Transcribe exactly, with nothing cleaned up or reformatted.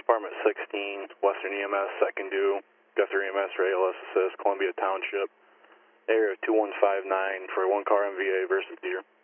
Department sixteen, Western E M S, second due, Guthrie E M S, for A L S assist, Columbia Township, area two one five nine for one car M V A versus deer.